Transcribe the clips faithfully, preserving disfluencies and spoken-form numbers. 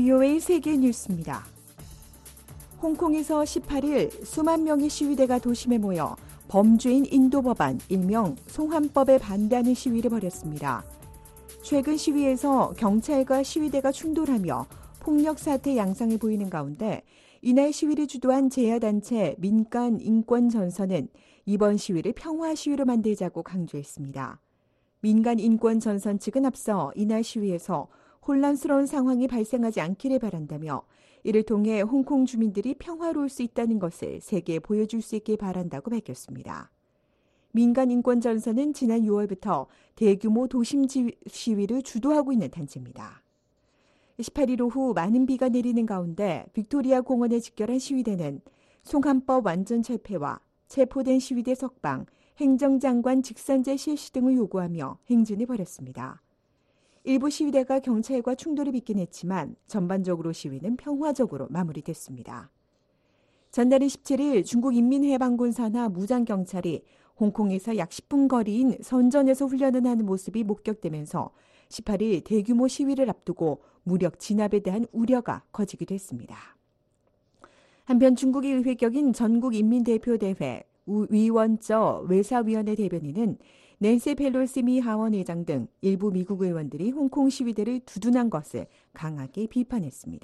브이오에이 세계 뉴스입니다. 홍콩에서 십팔 일 수만 명의 시위대가 도심에 모여 범죄인 인도 법안 일명 송환법에 반대하는 시위를 벌였습니다. 최근 시위에서 경찰과 시위대가 충돌하며 폭력 사태 양상을 보이는 가운데 이날 시위를 주도한 제야단체 민간인권전선은 이번 시위를 평화 시위로 만들자고 강조했습니다. 민간인권전선 측은 앞서 이날 시위에서 혼란스러운 상황이 발생하지 않기를 바란다며 이를 통해 홍콩 주민들이 평화로울 수 있다는 것을 세계에 보여줄 수 있길 바란다고 밝혔습니다. 민간인권전선은 지난 유월부터 대규모 도심 시위를 주도하고 있는 단체입니다. 십팔 일 오후 많은 비가 내리는 가운데 빅토리아 공원에 집결한 시위대는 송환법 완전 철폐와 체포된 시위대 석방, 행정장관 직선제 실시 등을 요구하며 행진을 벌였습니다. 일부 시위대가 경찰과 충돌을 빚긴 했지만 전반적으로 시위는 평화적으로 마무리됐습니다. 전날인 십칠 일 중국 인민해방군 산하 무장경찰이 홍콩에서 약 십 분 거리인 선전에서 훈련을 하는 모습이 목격되면서 십팔 일 대규모 시위를 앞두고 무력 진압에 대한 우려가 커지기도 했습니다. 한편 중국의 의회격인 전국인민대표대회 위원저 외사위원회 대변인은 낸시 펠로시 미 하원 의장 등 일부 미국 의원들이 홍콩 시위대를 두둔한 것을 강하게 비판했습니다.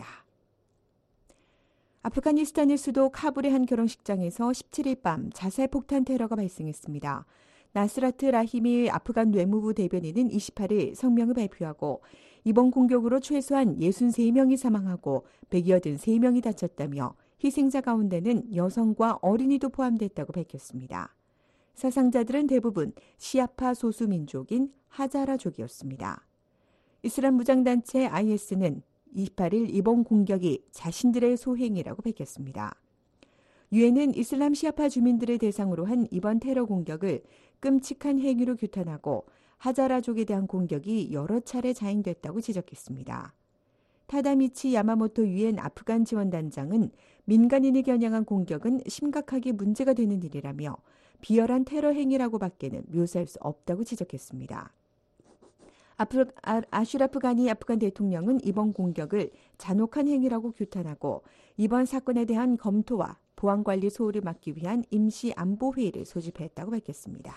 아프가니스탄의 수도 카불의 한 결혼식장에서 십칠 일 밤 자살 폭탄 테러가 발생했습니다. 나스라트 라히미 아프간 외무부 대변인은 이십팔 일 성명을 발표하고 이번 공격으로 최소한 육십삼 명이 사망하고 백팔십삼 명이 다쳤다며 희생자 가운데는 여성과 어린이도 포함됐다고 밝혔습니다. 사상자들은 대부분 시아파 소수민족인 하자라족이었습니다. 이슬람 무장단체 아이에스는 이십팔 일 이번 공격이 자신들의 소행이라고 밝혔습니다. 유엔은 이슬람 시아파 주민들을 대상으로 한 이번 테러 공격을 끔찍한 행위로 규탄하고 하자라족에 대한 공격이 여러 차례 자행됐다고 지적했습니다. 타다미치 야마모토 유엔 아프간 지원단장은 민간인을 겨냥한 공격은 심각하게 문제가 되는 일이라며 비열한 테러 행위라고 밖에는 묘사할 수 없다고 지적했습니다. 아프, 아, 아슈라프 가니 아프간 대통령은 이번 공격을 잔혹한 행위라고 규탄하고 이번 사건에 대한 검토와 보안관리 소홀을 막기 위한 임시 안보회의를 소집했다고 밝혔습니다.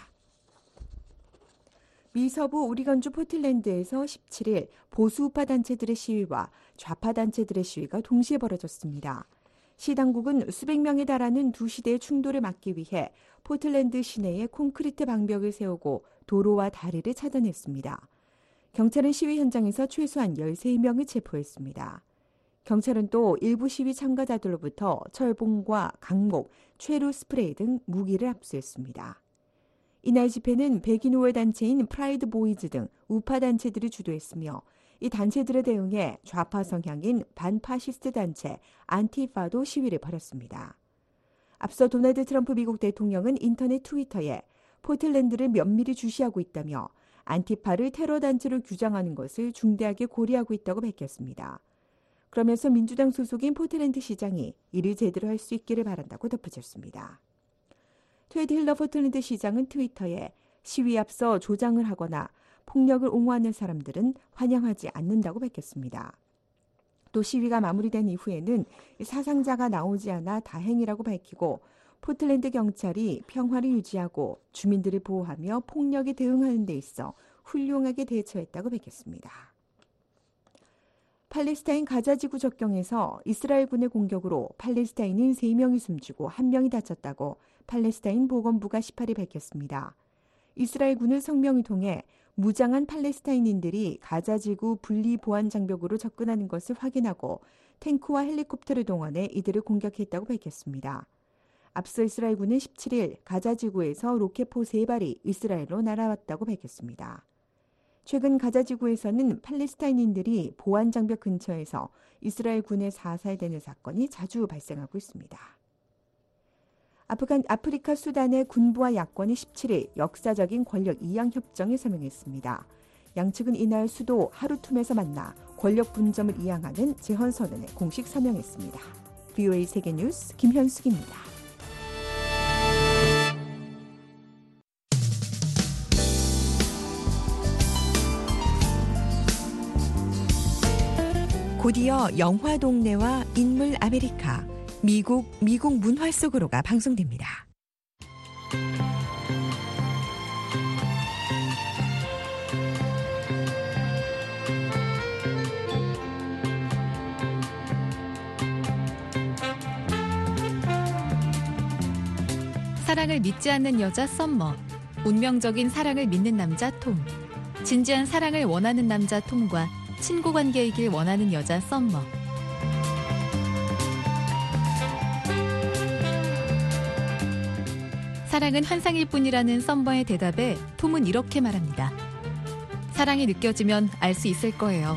미 서부 오리건주 포틀랜드에서 십칠 일 보수우파 단체들의 시위와 좌파 단체들의 시위가 동시에 벌어졌습니다. 시 당국은 수백 명에 달하는 두 시대의 충돌을 막기 위해 포틀랜드 시내에 콘크리트 방벽을 세우고 도로와 다리를 차단했습니다. 경찰은 시위 현장에서 최소한 십삼 명을 체포했습니다. 경찰은 또 일부 시위 참가자들로부터 철봉과 강목, 최루 스프레이 등 무기를 압수했습니다. 이날 집회는 백인 우월 단체인 프라이드 보이즈 등 우파 단체들이 주도했으며 이 단체들에 대응해 좌파 성향인 반파시스트 단체 안티파도 시위를 벌였습니다. 앞서 도널드 트럼프 미국 대통령은 인터넷 트위터에 포틀랜드를 면밀히 주시하고 있다며 안티파를 테러 단체로 규정하는 것을 중대하게 고려하고 있다고 밝혔습니다. 그러면서 민주당 소속인 포틀랜드 시장이 이를 제대로 할 수 있기를 바란다고 덧붙였습니다. 테드 힐러 포틀랜드 시장은 트위터에 시위 앞서 조장을 하거나 폭력을 옹호하는 사람들은 환영하지 않는다고 밝혔습니다. 또 시위가 마무리된 이후에는 사상자가 나오지 않아 다행이라고 밝히고 포틀랜드 경찰이 평화를 유지하고 주민들을 보호하며 폭력에 대응하는 데 있어 훌륭하게 대처했다고 밝혔습니다. 팔레스타인 가자지구 접경에서 이스라엘군의 공격으로 팔레스타인인 세 명이 숨지고 한 명이 다쳤다고 팔레스타인 보건부가 십팔 일 밝혔습니다. 이스라엘군은 성명을 통해 무장한 팔레스타인인들이 가자지구 분리 보안 장벽으로 접근하는 것을 확인하고 탱크와 헬리콥터를 동원해 이들을 공격했다고 밝혔습니다. 앞서 이스라엘군은 십칠 일 가자지구에서 로켓포 세 발이 이스라엘로 날아왔다고 밝혔습니다. 최근 가자지구에서는 팔레스타인인들이 보안 장벽 근처에서 이스라엘 군에 사살되는 사건이 자주 발생하고 있습니다. 아프간, 아프리카 수단의 군부와 야권이 십칠 일 역사적인 권력 이양 협정에 서명했습니다. 양측은 이날 수도 하루툼에서 만나 권력 분점을 이양하는 재헌선언에 공식 서명했습니다. 브이오에이 세계뉴스 김현숙입니다. 곧이어 영화 동네와 인물 아메리카, 미국, 미국 문화 속으로가 방송됩니다. 사랑을 믿지 않는 여자 썸머, 운명적인 사랑을 믿는 남자 톰, 진지한 사랑을 원하는 남자 톰과 친구 관계이길 원하는 여자 썸머. 사랑은 환상일 뿐이라는 썸머의 대답에 톰은 이렇게 말합니다. 사랑이 느껴지면 알 수 있을 거예요.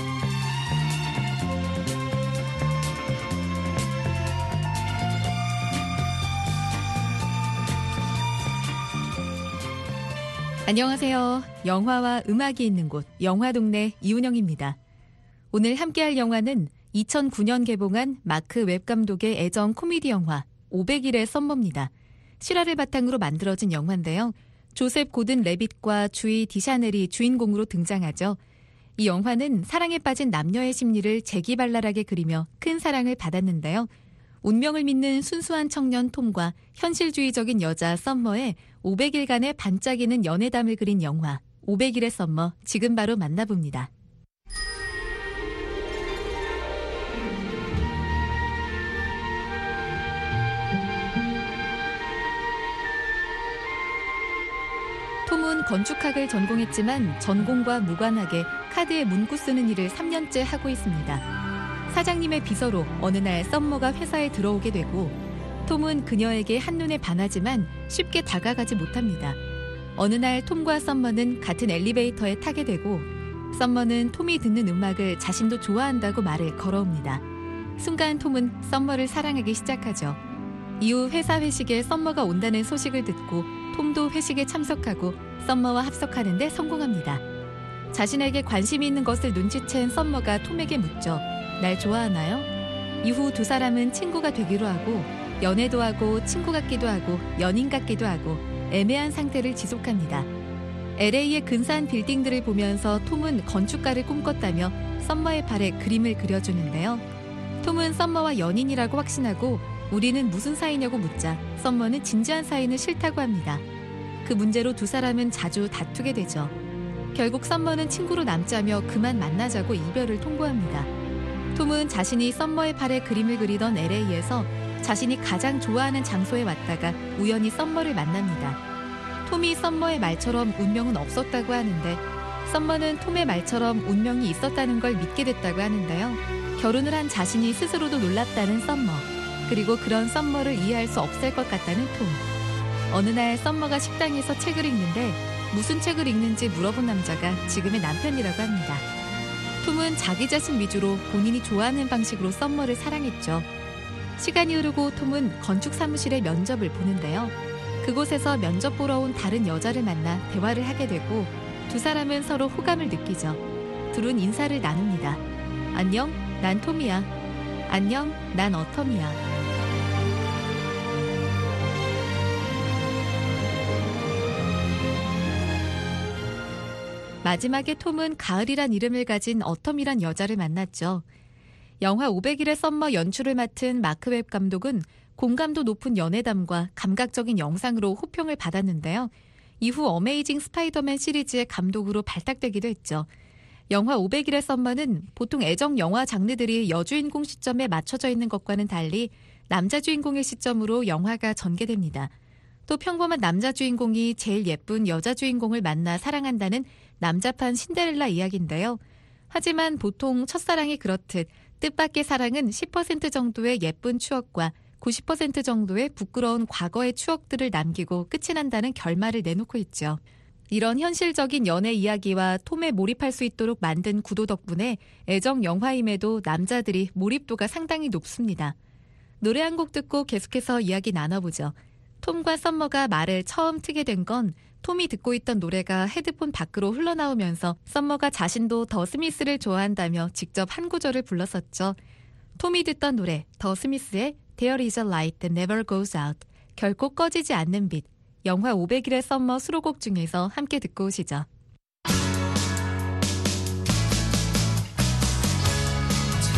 안녕하세요. 영화와 음악이 있는 곳 영화동네 이은영입니다. 오늘 함께할 영화는 이천구 년 개봉한 마크 웹 감독의 애정 코미디 영화 오백 일의 썸머입니다. 실화를 바탕으로 만들어진 영화인데요. 조셉 고든 레빗과 주이 디샤넬이 주인공으로 등장하죠. 이 영화는 사랑에 빠진 남녀의 심리를 재기발랄하게 그리며 큰 사랑을 받았는데요. 운명을 믿는 순수한 청년 톰과 현실주의적인 여자 썸머의 오백 일간의 반짝이는 연애담을 그린 영화 오백 일의 썸머, 지금 바로 만나봅니다. 톰은 건축학을 전공했지만 전공과 무관하게 카드에 문구 쓰는 일을 삼 년째 하고 있습니다. 사장님의 비서로 어느 날 썸머가 회사에 들어오게 되고 톰은 그녀에게 한눈에 반하지만 쉽게 다가가지 못합니다. 어느 날 톰과 썸머는 같은 엘리베이터에 타게 되고 썸머는 톰이 듣는 음악을 자신도 좋아한다고 말을 걸어옵니다. 순간 톰은 썸머를 사랑하기 시작하죠. 이후 회사 회식에 썸머가 온다는 소식을 듣고 톰도 회식에 참석하고 썸머와 합석하는 데 성공합니다. 자신에게 관심이 있는 것을 눈치챈 썸머가 톰에게 묻죠. 날 좋아하나요? 이후 두 사람은 친구가 되기로 하고 연애도 하고 친구 같기도 하고 연인 같기도 하고 애매한 상태를 지속합니다. 엘에이의 근사한 빌딩들을 보면서 톰은 건축가를 꿈꿨다며 썸머의 발에 그림을 그려주는데요. 톰은 썸머와 연인이라고 확신하고 우리는 무슨 사이냐고 묻자 썸머는 진지한 사이는 싫다고 합니다. 그 문제로 두 사람은 자주 다투게 되죠. 결국 썸머는 친구로 남자며 그만 만나자고 이별을 통보합니다. 톰은 자신이 썸머의 팔에 그림을 그리던 엘에이에서 자신이 가장 좋아하는 장소에 왔다가 우연히 썸머를 만납니다. 톰이 썸머의 말처럼 운명은 없었다고 하는데 썸머는 톰의 말처럼 운명이 있었다는 걸 믿게 됐다고 하는데요. 결혼을 한 자신이 스스로도 놀랐다는 썸머, 그리고 그런 썸머를 이해할 수 없을 것 같다는 톰. 어느 날 썸머가 식당에서 책을 읽는데 무슨 책을 읽는지 물어본 남자가 지금의 남편이라고 합니다. 톰은 자기 자신 위주로 본인이 좋아하는 방식으로 썸머를 사랑했죠. 시간이 흐르고 톰은 건축 사무실에 면접을 보는데요. 그곳에서 면접 보러 온 다른 여자를 만나 대화를 하게 되고 두 사람은 서로 호감을 느끼죠. 둘은 인사를 나눕니다. 안녕, 난 톰이야. 안녕, 난 어텀이야. 마지막에 톰은 가을이란 이름을 가진 어텀이란 여자를 만났죠. 영화 오백 일의 썸머 연출을 맡은 마크 웹 감독은 공감도 높은 연애담과 감각적인 영상으로 호평을 받았는데요. 이후 어메이징 스파이더맨 시리즈의 감독으로 발탁되기도 했죠. 영화 오백 일의 썸머는 보통 애정 영화 장르들이 여주인공 시점에 맞춰져 있는 것과는 달리 남자 주인공의 시점으로 영화가 전개됩니다. 또 평범한 남자 주인공이 제일 예쁜 여자 주인공을 만나 사랑한다는 남자판 신데렐라 이야기인데요. 하지만 보통 첫사랑이 그렇듯 뜻밖의 사랑은 십 퍼센트 정도의 예쁜 추억과 구십 퍼센트 정도의 부끄러운 과거의 추억들을 남기고 끝이 난다는 결말을 내놓고 있죠. 이런 현실적인 연애 이야기와 톰에 몰입할 수 있도록 만든 구도 덕분에 애정 영화임에도 남자들이 몰입도가 상당히 높습니다. 노래 한 곡 듣고 계속해서 이야기 나눠보죠. 톰과 썸머가 말을 처음 트게 된 건 톰이 듣고 있던 노래가 헤드폰 밖으로 흘러나오면서 썸머가 자신도 더 스미스를 좋아한다며 직접 한 구절을 불렀었죠. 톰이 듣던 노래 더 스미스의 There is a light that never goes out, 결코 꺼지지 않는 빛, 영화 오백 일의 썸머 수록곡 중에서 함께 듣고 오시죠.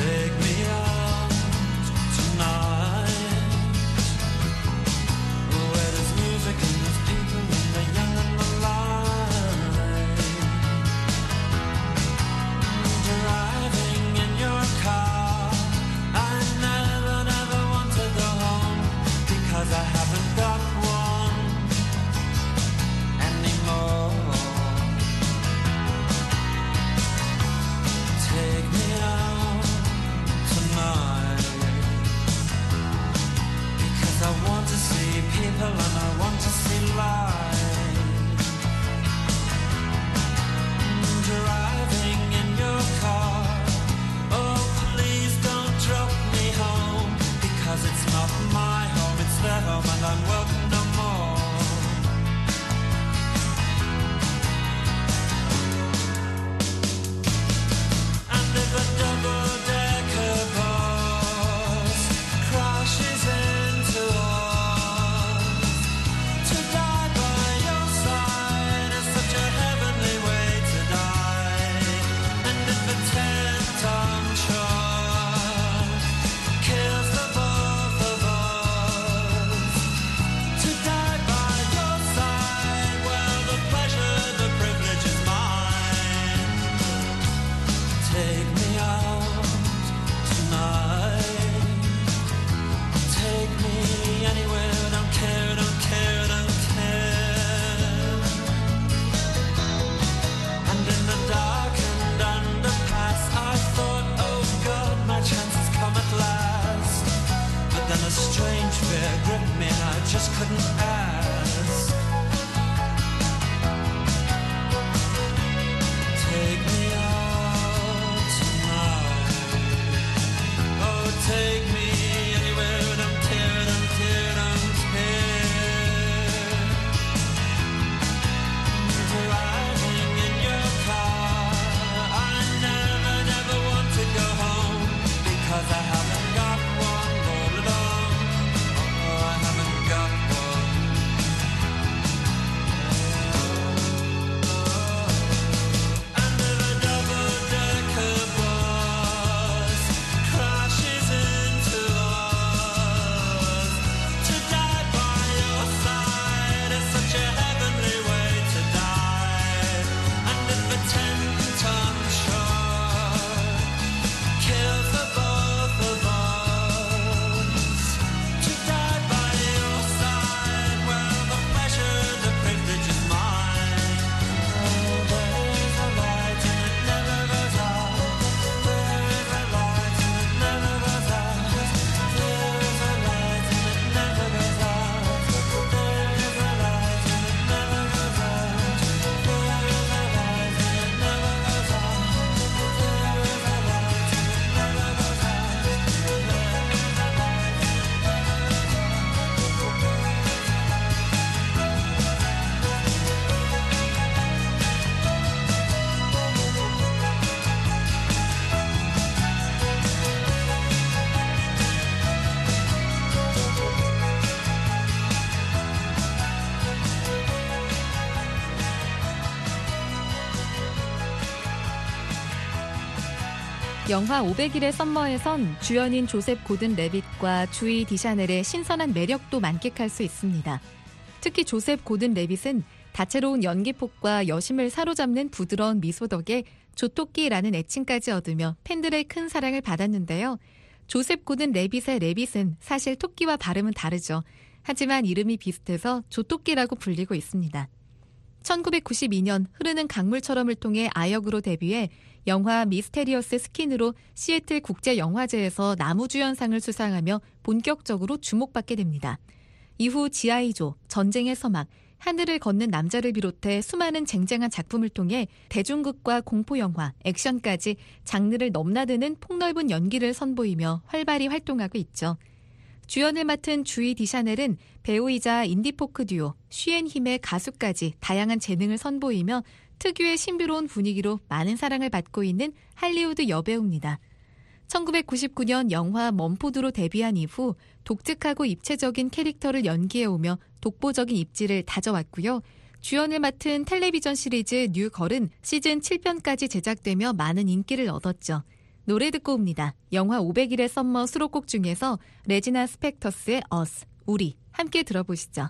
영화 오백 일의 썸머에선 주연인 조셉 고든 레빗과 주이 디샤넬의 신선한 매력도 만끽할 수 있습니다. 특히 조셉 고든 레빗은 다채로운 연기폭과 여심을 사로잡는 부드러운 미소 덕에 조토끼라는 애칭까지 얻으며 팬들의 큰 사랑을 받았는데요. 조셉 고든 레빗의 레빗은 사실 토끼와 발음은 다르죠. 하지만 이름이 비슷해서 조토끼라고 불리고 있습니다. 천구백구십이 년 흐르는 강물처럼을 통해 아역으로 데뷔해 영화 미스테리어스 스킨으로 시애틀 국제영화제에서 나무주연상을 수상하며 본격적으로 주목받게 됩니다. 이후 지아이조, 전쟁의 서막, 하늘을 걷는 남자를 비롯해 수많은 쟁쟁한 작품을 통해 대중극과 공포영화, 액션까지 장르를 넘나드는 폭넓은 연기를 선보이며 활발히 활동하고 있죠. 주연을 맡은 주이 디샤넬은 배우이자 인디포크 듀오 쉬앤힘의 가수까지 다양한 재능을 선보이며 특유의 신비로운 분위기로 많은 사랑을 받고 있는 할리우드 여배우입니다. 천구백구십구 년 영화 먼포드로 데뷔한 이후 독특하고 입체적인 캐릭터를 연기해오며 독보적인 입지를 다져왔고요. 주연을 맡은 텔레비전 시리즈 뉴걸은 시즌 칠 편까지 제작되며 많은 인기를 얻었죠. 노래 듣고 옵니다. 영화 오백 일의 썸머 수록곡 중에서 레지나 스펙터스의 Us, 우리 함께 들어보시죠.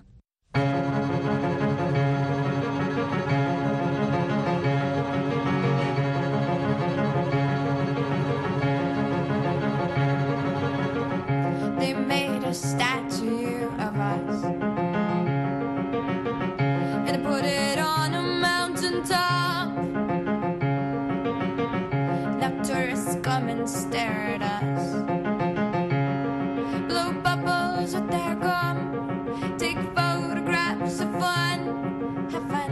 They made a statue of us and they put it on a mountain top. Now tourists come and stare at us, blow bubbles with their gum, take photographs of fun, have fun.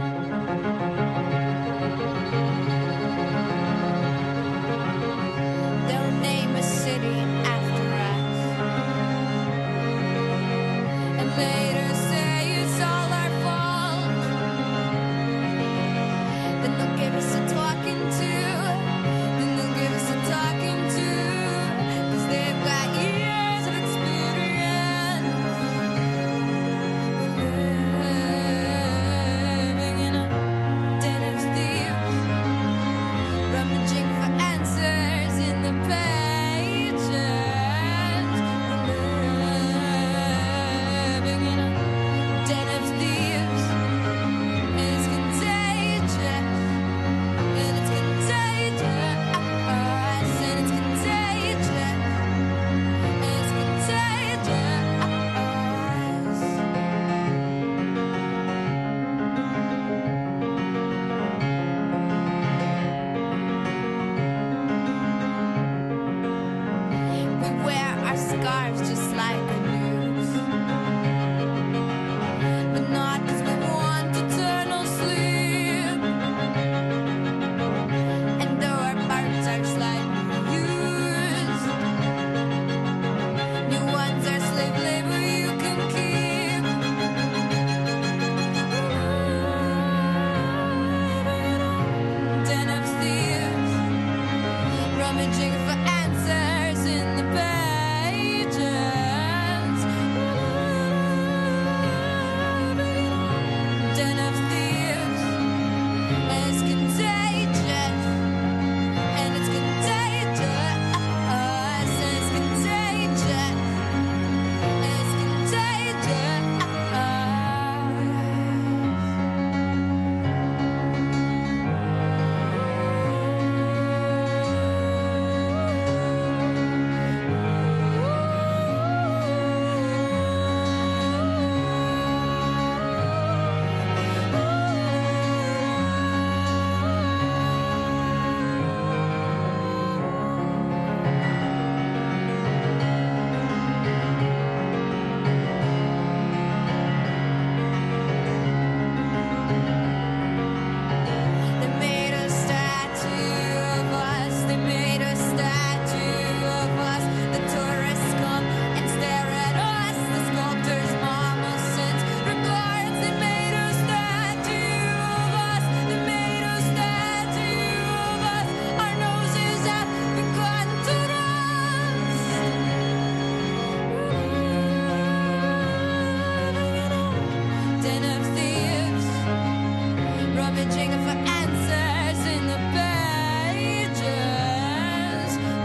They'll name a city after us and later say it's all our fault. Then they'll give us a talking to, then they'll give us a talking to, 'cause they've got years of experience living in a den of thieves, rummaging for answers in the pages. Living in a den of thieves, and it's contagious, and it's contagious, and it's contagious, and it's contagious. We wear our scarves just like the news, but not 'cause we want eternal sleep. And though our parts are slightly used, new ones are slave labor you can keep. Den of thieves, rummaging for answers in the pages. Den of thieves, and it's contagious, and it's contagious, and it's contagious, and it's contagious. They made a statue of us, they made a statue of us. The tourists come and stare at us, the sculptor's mama sends regards. They made a statue of us, they made a statue of us. Our noses have begun to rust. Den of thieves, rummaging for answers in the pages.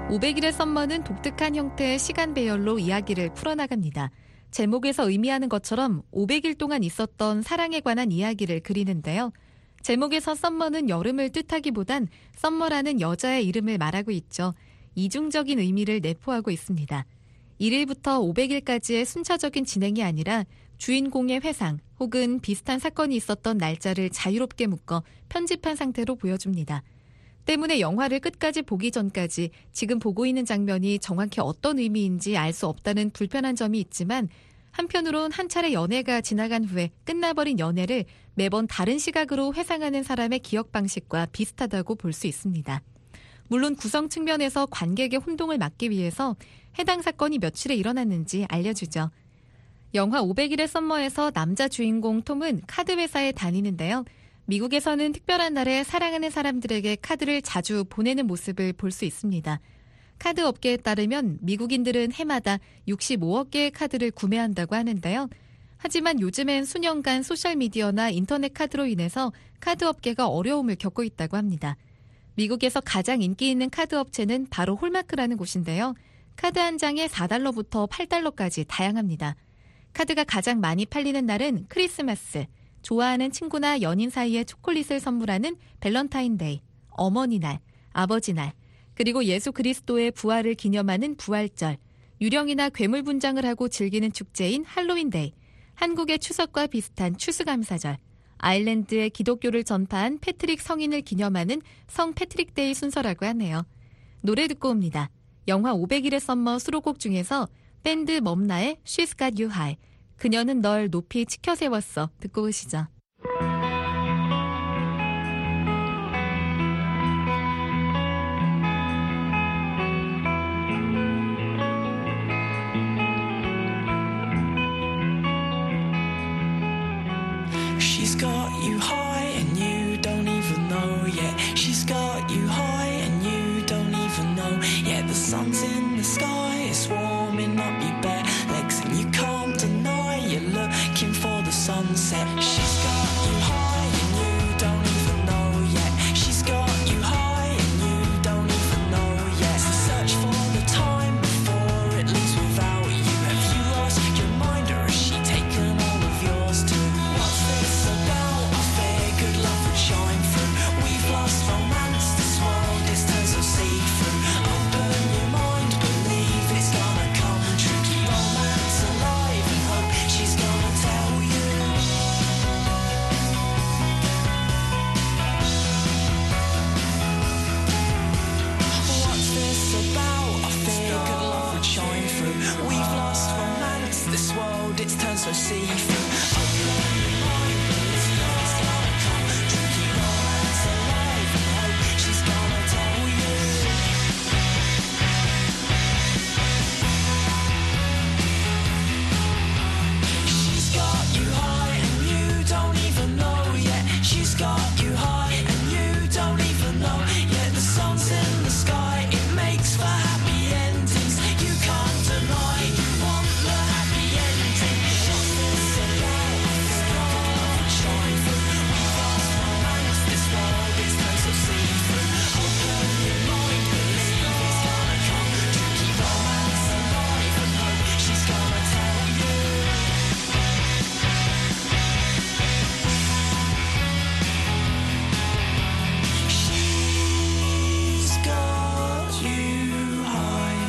오백 일의 썸머는 독특한 형태의 시간 배열로 이야기를 풀어나갑니다. 제목에서 의미하는 것처럼 오백 일 동안 있었던 사랑에 관한 이야기를 그리는데요. 제목에서 썸머는 여름을 뜻하기보단 썸머라는 여자의 이름을 말하고 있죠. 이중적인 의미를 내포하고 있습니다. 일 일부터 오백 일까지의 순차적인 진행이 아니라 주인공의 회상 혹은 비슷한 사건이 있었던 날짜를 자유롭게 묶어 편집한 상태로 보여줍니다. 때문에 영화를 끝까지 보기 전까지 지금 보고 있는 장면이 정확히 어떤 의미인지 알 수 없다는 불편한 점이 있지만 한편으론 한 차례 연애가 지나간 후에 끝나버린 연애를 매번 다른 시각으로 회상하는 사람의 기억 방식과 비슷하다고 볼 수 있습니다. 물론 구성 측면에서 관객의 혼동을 막기 위해서 해당 사건이 며칠에 일어났는지 알려주죠. 영화 오백 일의 썸머에서 남자 주인공 톰은 카드 회사에 다니는데요. 미국에서는 특별한 날에 사랑하는 사람들에게 카드를 자주 보내는 모습을 볼 수 있습니다. 카드 업계에 따르면 미국인들은 해마다 육십오억 개의 카드를 구매한다고 하는데요. 하지만 요즘엔 수년간 소셜미디어나 인터넷 카드로 인해서 카드 업계가 어려움을 겪고 있다고 합니다. 미국에서 가장 인기 있는 카드 업체는 바로 홀마크라는 곳인데요. 카드 한 장에 사 달러부터 팔 달러까지 다양합니다. 카드가 가장 많이 팔리는 날은 크리스마스, 좋아하는 친구나 연인 사이에 초콜릿을 선물하는 밸런타인데이, 어머니날, 아버지날, 그리고 예수 그리스도의 부활을 기념하는 부활절, 유령이나 괴물 분장을 하고 즐기는 축제인 할로윈데이, 한국의 추석과 비슷한 추수감사절, 아일랜드의 기독교를 전파한 패트릭 성인을 기념하는 성 패트릭데이 순서라고 하네요. 노래 듣고 옵니다. 영화 오백 일의 썸머 수록곡 중에서 밴드 멈나의 She's Got You High, 그녀는 널 높이 치켜 세웠어, 듣고 오시죠. She's got you high and you don't even know yet. She's got you high and you don't even know yet. The sun's in the sky, it's warming up your bare legs and you can't deny you're looking for the sunset. She's got you high and you don't even know yet. She's got you high and you don't even know yet. So search for the time before it leaves without you. Have you lost your mind or has she taken all of yours too? What's this about? I figured love would shine through. We've lost romance, this world is turned so see-through. Open your mind, believe it's gonna come true. Keep romance alive and hope she's gonna tell you. What's this about? I figured love would shine through. We've lost romance, this world it's turned so see-through. Open your mind, believe it's gonna come true. Keep romance alive and hope she's gonna tell you. She's got you high and you don't even know yet. She's got you high and you don't even know yet. The sun's in the sky, it makes for happy endings. You can't deny you want the happy ending. What's this about? I figured love would shine through. We've lost romance, this world is turned so see-through. Open your mind, believe it's gonna come true. Keep romance alive and hope she's gonna tell you. She's got you high.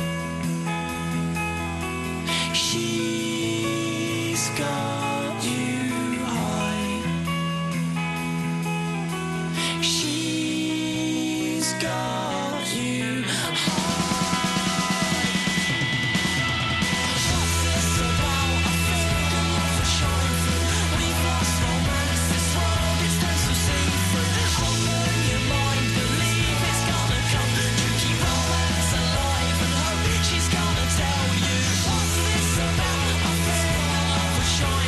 She's got you high. She's got you high. What's this about? I figured love would shine through. We've lost romance, this world is turned so see-through. Open your mind, believe it's gonna come true. Keep romance alive and hope she's gonna tell you. What's this about? I figured love would shine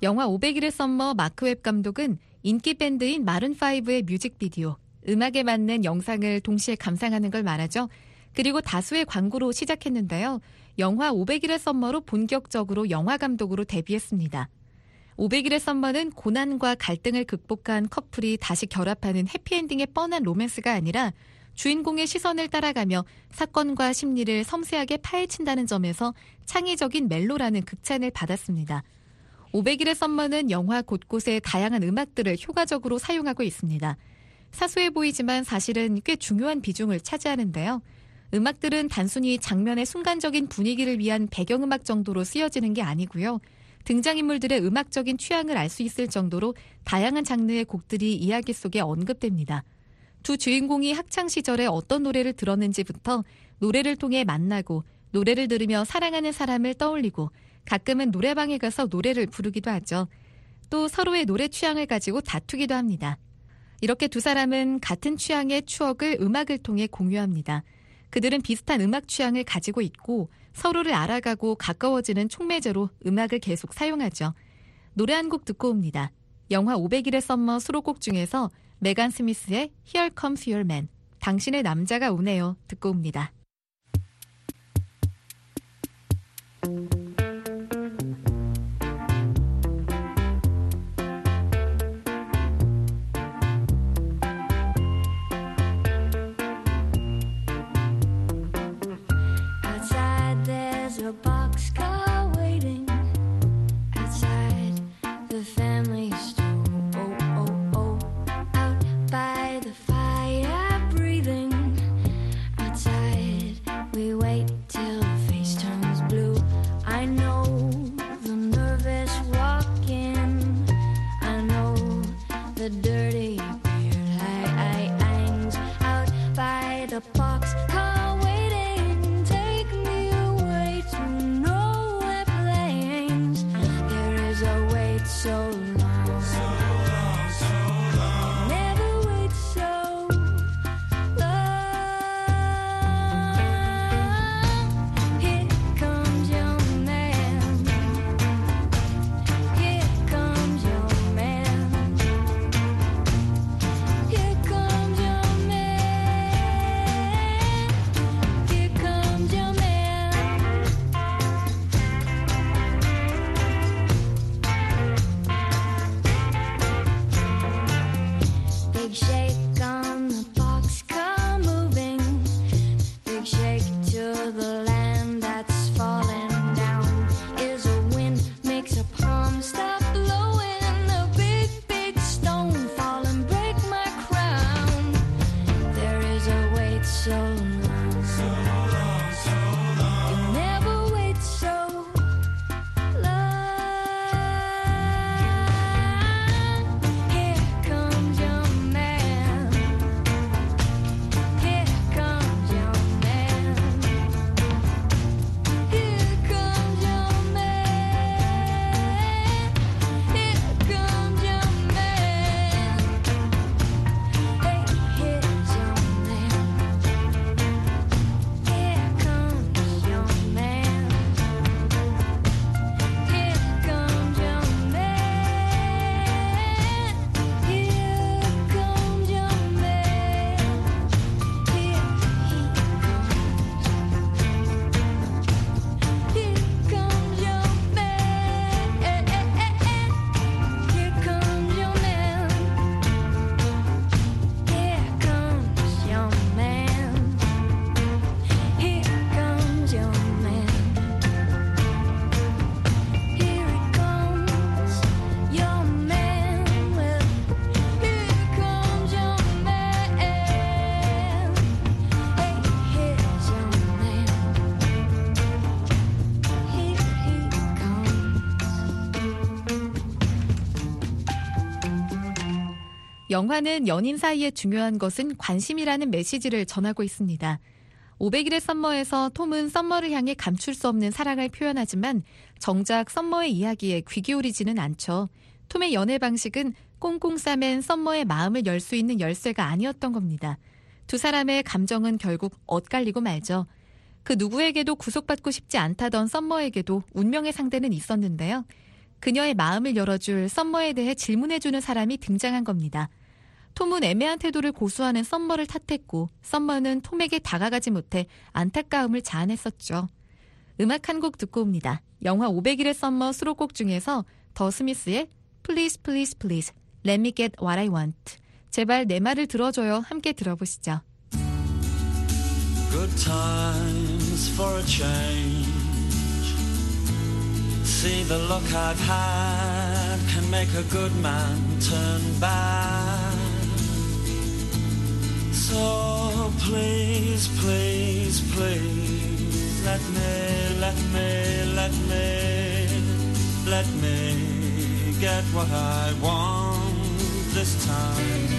영화 오백 일의 썸머 마크 웹 감독은 인기 밴드인 마룬파이브의 뮤직비디오, 음악에 맞는 영상을 동시에 감상하는 걸 말하죠. 그리고 다수의 광고로 시작했는데요. 영화 오백 일의 썸머로 본격적으로 영화 감독으로 데뷔했습니다. 오백 일의 썸머는 고난과 갈등을 극복한 커플이 다시 결합하는 해피엔딩의 뻔한 로맨스가 아니라 주인공의 시선을 따라가며 사건과 심리를 섬세하게 파헤친다는 점에서 창의적인 멜로라는 극찬을 받았습니다. 오백 일의 썸머는 영화 곳곳에 다양한 음악들을 효과적으로 사용하고 있습니다. 사소해 보이지만 사실은 꽤 중요한 비중을 차지하는데요. 음악들은 단순히 장면의 순간적인 분위기를 위한 배경음악 정도로 쓰여지는 게 아니고요. 등장인물들의 음악적인 취향을 알 수 있을 정도로 다양한 장르의 곡들이 이야기 속에 언급됩니다. 두 주인공이 학창시절에 어떤 노래를 들었는지부터 노래를 통해 만나고 노래를 들으며 사랑하는 사람을 떠올리고 가끔은 노래방에 가서 노래를 부르기도 하죠. 또 서로의 노래 취향을 가지고 다투기도 합니다. 이렇게 두 사람은 같은 취향의 추억을 음악을 통해 공유합니다. 그들은 비슷한 음악 취향을 가지고 있고 서로를 알아가고 가까워지는 촉매제로 음악을 계속 사용하죠. 노래 한 곡 듣고 옵니다. 영화 오백 일의 썸머 수록곡 중에서 메간 스미스의 Here Comes Your Man, 당신의 남자가 오네요 듣고 옵니다. Outside there's a boxcar waiting. Outside the family store. Oh, oh, oh. Out by the fire breathing. Outside we wait till the face turns blue. I know the nervous walk-in. I know the dirty beard I, I hangs out by the boxcar waiting. Take me away to nowhere plains. There is a wait so long. So long, so long. Never wait so long. Here comes your man. Here comes your man. Here comes your man. Here comes your man. Big shake on the boxcar moving. Big shake to the land that's falling down. Is a wind makes a palm stop blowing. A big, big stone fall and break my crown. There is a wait so long. So long, so long. You never wait so long. Here comes your man. Here comes your man. Here comes your man. Here comes your man. Hey, here's your man. Here comes your man. Here comes your man. Here comes your man. Here he comes. Here comes your man. Here comes your man. Here comes your man. Here comes your man. Here it comes, your man. Well, here comes your man. Hey, here's your man. Here he comes. 영화는 연인 사이에 중요한 것은 관심이라는 메시지를 전하고 있습니다. 오백 일의 썸머에서 톰은 썸머를 향해 감출 수 없는 사랑을 표현하지만 정작 썸머의 이야기에 귀 기울이지는 않죠. 톰의 연애 방식은 꽁꽁 싸맨 썸머의 마음을 열 수 있는 열쇠가 아니었던 겁니다. 두 사람의 감정은 결국 엇갈리고 말죠. 그 누구에게도 구속받고 싶지 않다던 썸머에게도 운명의 상대는 있었는데요. 그녀의 마음을 열어줄 썸머에 대해 질문해주는 사람이 등장한 겁니다. 톰은 애매한 태도를 고수하는 썸머를 탓했고 썸머는 톰에게 다가가지 못해 안타까움을 자아냈었죠. 음악 한 곡 듣고 옵니다. 영화 오백 일의 썸머 수록곡 중에서 더 스미스의 Please Please Please Let Me Get What I Want, 제발 내 말을 들어줘요, 함께 들어보시죠. Good times for a change. See the look I've had can make a good man turn bad. So please, please, please, let me, let me, let me, let me get what I want this time.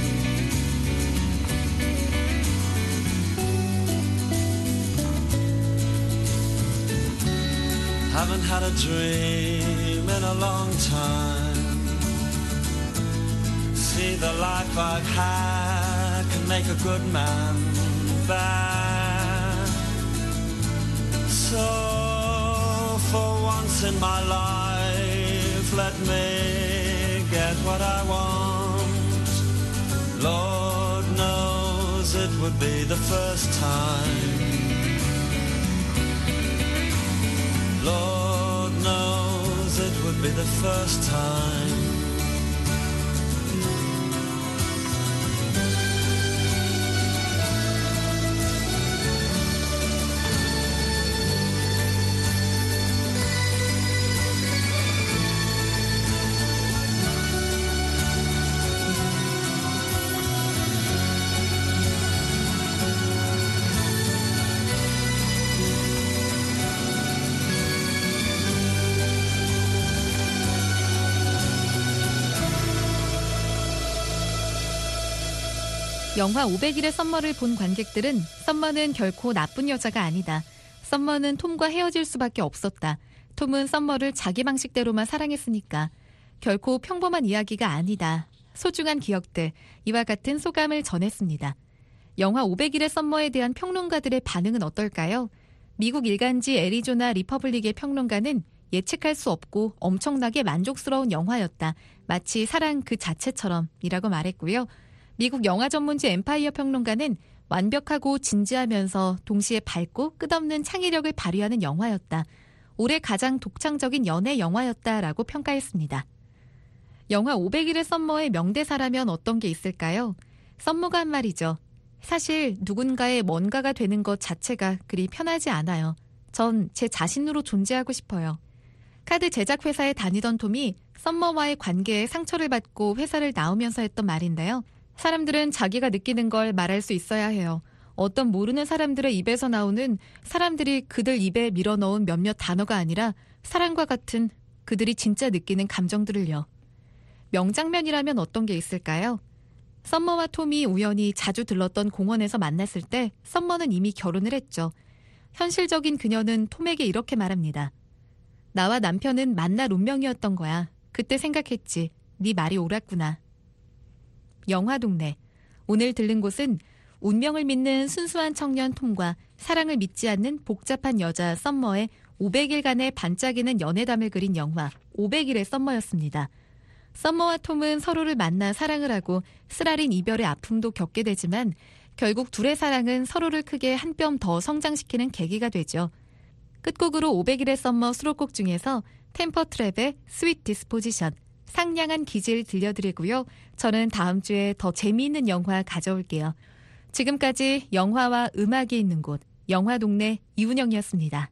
Haven't had a dream in a long time. See the life I've had can make a good man bad. So for once in my life, let me get what I want. Lord knows it would be the first time. Lord knows it would be the first time. 영화 오백 일의 썸머를 본 관객들은 썸머는 결코 나쁜 여자가 아니다. 썸머는 톰과 헤어질 수밖에 없었다. 톰은 썸머를 자기 방식대로만 사랑했으니까. 결코 평범한 이야기가 아니다. 소중한 기억들, 이와 같은 소감을 전했습니다. 영화 오백 일의 썸머에 대한 평론가들의 반응은 어떨까요? 미국 일간지 애리조나 리퍼블릭의 평론가는 예측할 수 없고 엄청나게 만족스러운 영화였다. 마치 사랑 그 자체처럼 이라고 말했고요. 미국 영화 전문지 엠파이어 평론가는 완벽하고 진지하면서 동시에 밝고 끝없는 창의력을 발휘하는 영화였다. 올해 가장 독창적인 연애 영화였다라고 평가했습니다. 영화 오백 일의 썸머의 명대사라면 어떤 게 있을까요? 썸머가 한 말이죠. 사실 누군가의 뭔가가 되는 것 자체가 그리 편하지 않아요. 전 제 자신으로 존재하고 싶어요. 카드 제작 회사에 다니던 톰이 썸머와의 관계에 상처를 받고 회사를 나오면서 했던 말인데요. 사람들은 자기가 느끼는 걸 말할 수 있어야 해요. 어떤 모르는 사람들의 입에서 나오는 사람들이 그들 입에 밀어넣은 몇몇 단어가 아니라 사랑과 같은 그들이 진짜 느끼는 감정들을요. 명장면이라면 어떤 게 있을까요? 썸머와 톰이 우연히 자주 들렀던 공원에서 만났을 때 썸머는 이미 결혼을 했죠. 현실적인 그녀는 톰에게 이렇게 말합니다. 나와 남편은 만날 운명이었던 거야. 그때 생각했지. 네 말이 옳았구나. 영화동네. 오늘 들른 곳은 운명을 믿는 순수한 청년 톰과 사랑을 믿지 않는 복잡한 여자 썸머의 오백 일간의 반짝이는 연애담을 그린 영화 오백 일의 썸머였습니다. 썸머와 톰은 서로를 만나 사랑을 하고 쓰라린 이별의 아픔도 겪게 되지만 결국 둘의 사랑은 서로를 크게 한 뼘 더 성장시키는 계기가 되죠. 끝곡으로 오백 일의 썸머 수록곡 중에서 템퍼트랩의 스윗 디스포지션, 상냥한 기질 들려드리고요. 저는 다음 주에 더 재미있는 영화 가져올게요. 지금까지 영화와 음악이 있는 곳, 영화동네 이운영이었습니다.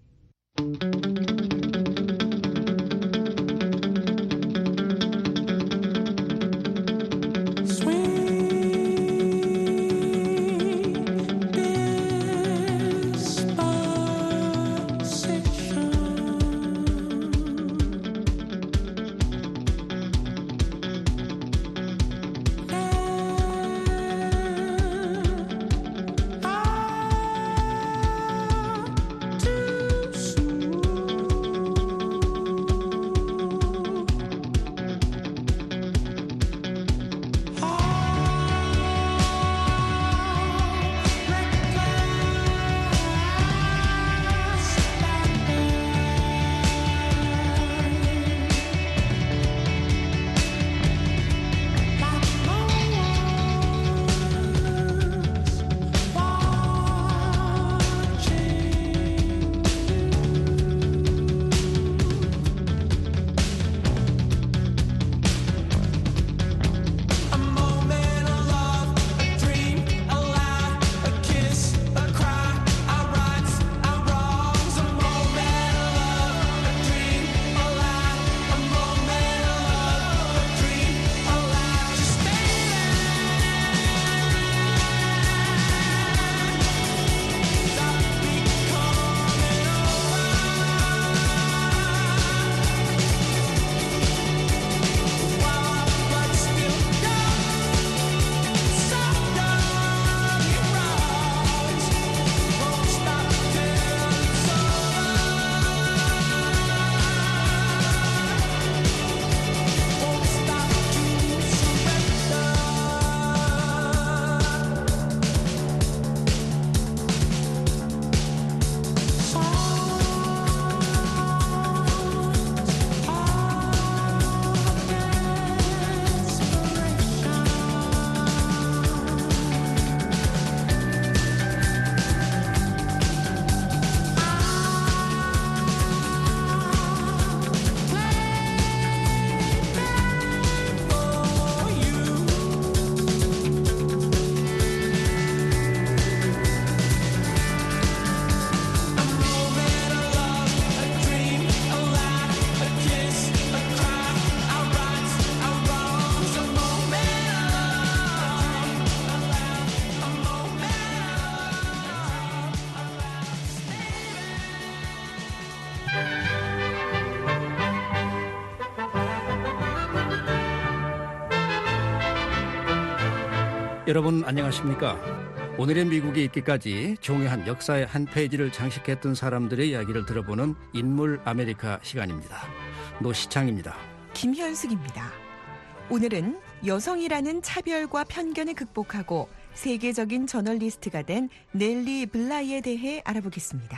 여러분 안녕하십니까? 오늘의 미국에 있기까지 중요한 역사의 한 페이지를 장식했던 사람들의 이야기를 들어보는 인물 아메리카 시간입니다. 노시창입니다. 김현숙입니다. 오늘은 여성이라는 차별과 편견을 극복하고 세계적인 저널리스트가 된 넬리 블라이에 대해 알아보겠습니다.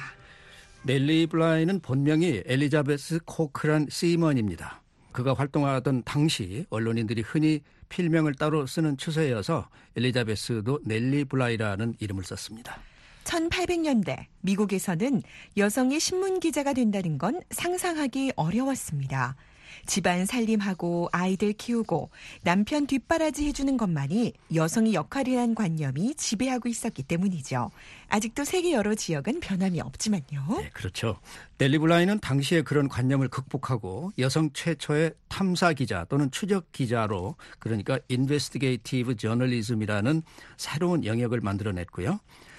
넬리 블라이는 본명이 엘리자베스 코크란 시먼입니다. 그가 활동하던 당시 언론인들이 흔히 필명을 따로 쓰는 추세여서 엘리자베스도 넬리 블라이라는 이름을 썼습니다. 천팔백 년대 미국에서는 여성이 신문 기자가 된다는 건 상상하기 어려웠습니다. 집안 살림하고 아이들 키우고 남편 뒷바라지 해주는 것만이 여성의 역할이란 관념이 지배하고 있었기 때문이죠. 아직도 세계 여러 지역은 변함이 없지만요. 네, 그렇죠. 넬리 블라이는 당시에 그런 관념을 극복하고 여성 최초의 탐사 기자 또는 추적 기자로, 그러니까 인베스티게이티브 저널리즘이라는 새로운 영역을 만들어냈고요.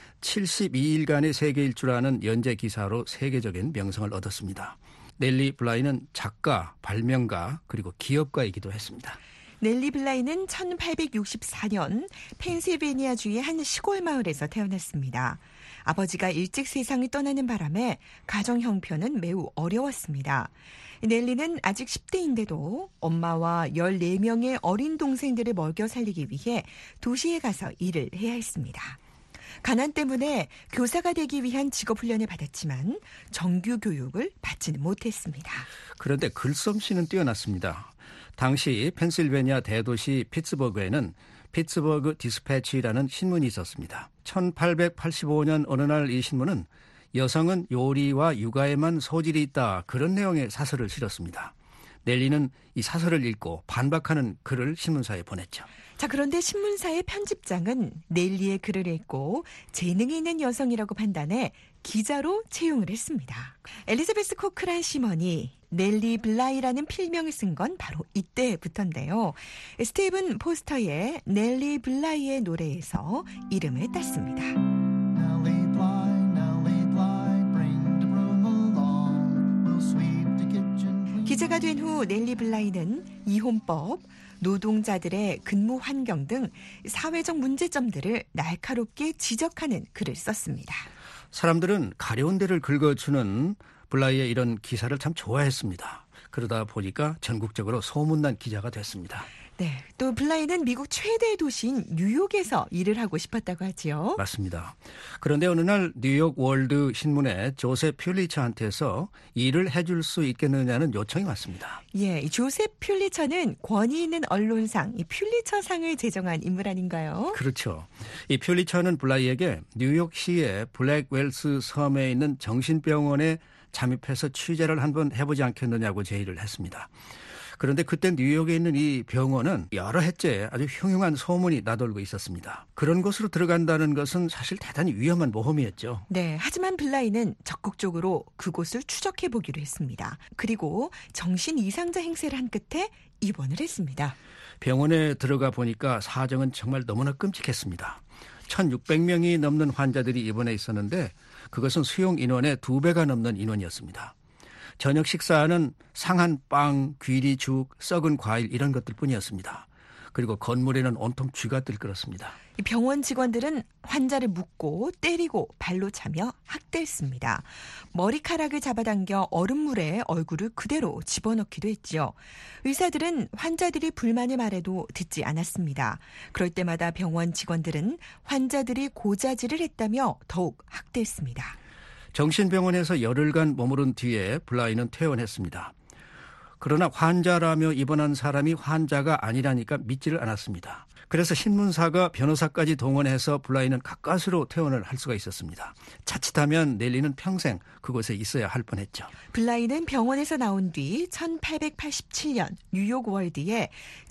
칠십이 일간의 세계 일주라는 연재 기사로 세계적인 명성을 얻었습니다. 넬리 블라이는 작가, 발명가, 그리고 기업가이기도 했습니다. 넬리 블라이는 천팔백육십사 년 펜실베니아주의 한 시골 마을에서 태어났습니다. 아버지가 일찍 세상을 떠나는 바람에 가정 형편은 매우 어려웠습니다. 넬리는 아직 십 대인데도 엄마와 열네 명의 어린 동생들을 먹여 살리기 위해 도시에 가서 일을 해야 했습니다. 가난 때문에 교사가 되기 위한 직업훈련을 받았지만 정규 교육을 받지는 못했습니다. 그런데 글솜씨는 뛰어났습니다. 당시 펜실베니아 대도시 피츠버그에는 피츠버그 디스패치라는 신문이 있었습니다. 천팔백팔십오 년 어느 날 이 신문은 여성은 요리와 육아에만 소질이 있다, 그런 내용의 사설을 실었습니다. 넬리는 이 사설을 읽고 반박하는 글을 신문사에 보냈죠. 자, 그런데 신문사의 편집장은 넬리의 글을 읽고 재능이 있는 여성이라고 판단해 기자로 채용을 했습니다. 엘리자베스 코크란 시먼이 넬리 블라이라는 필명을 쓴 건 바로 이때부터인데요. 스티븐 포스터의 넬리 블라이의 노래에서 이름을 땄습니다. Nellie Bly, Nellie Bly, bring the broom along. We'll sweep the kitchen clean. 기자가 된 후 넬리 블라이는 이혼법, 노동자들의 근무 환경 등 사회적 문제점들을 날카롭게 지적하는 글을 썼습니다. 사람들은 가려운 데를 긁어주는 블라이의 이런 기사를 참 좋아했습니다. 그러다 보니까 전국적으로 소문난 기자가 됐습니다. 네, 또 블라이는 미국 최대 도시인 뉴욕에서 일을 하고 싶었다고 하지요. 맞습니다. 그런데 어느 날 뉴욕 월드 신문에 조셉 퓰리처한테서 일을 해줄 수 있겠느냐는 요청이 왔습니다. 예, 이 조셉 퓰리처는 권위 있는 언론상, 이 퓰리처상을 제정한 인물 아닌가요? 그렇죠. 이 퓰리처는 블라이에게 뉴욕시의 블랙웰스 섬에 있는 정신병원에 잠입해서 취재를 한번 해보지 않겠느냐고 제의를 했습니다. 그런데 그때 뉴욕에 있는 이 병원은 여러 해째 아주 흉흉한 소문이 나돌고 있었습니다. 그런 곳으로 들어간다는 것은 사실 대단히 위험한 모험이었죠. 네, 하지만 블라이는 적극적으로 그곳을 추적해 보기로 했습니다. 그리고 정신 이상자 행세를 한 끝에 입원을 했습니다. 병원에 들어가 보니까 사정은 정말 너무나 끔찍했습니다. 천육백 명이 넘는 환자들이 입원해 있었는데 그것은 수용 인원의 두 배가 넘는 인원이었습니다. 저녁 식사는 상한 빵, 귀리, 죽, 썩은 과일 이런 것들 뿐이었습니다. 그리고 건물에는 온통 쥐가 들끓었습니다. 병원 직원들은 환자를 묶고 때리고 발로 차며 학대했습니다. 머리카락을 잡아당겨 얼음물에 얼굴을 그대로 집어넣기도 했죠. 의사들은 환자들이 불만을 말해도 듣지 않았습니다. 그럴 때마다 병원 직원들은 환자들이 고자질을 했다며 더욱 학대했습니다. 정신병원에서 열흘간 머무른 뒤에 블라이는 퇴원했습니다. 그러나 환자라며 입원한 사람이 환자가 아니라니까 믿지를 않았습니다. 그래서 신문사가 변호사까지 동원해서 블라이는 가까스로 퇴원을 할 수가 있었습니다. 자칫하면 넬리는 평생 그곳에 있어야 할 뻔했죠. 블라이는 병원에서 나온 뒤 천팔백팔십칠 년 뉴욕 월드에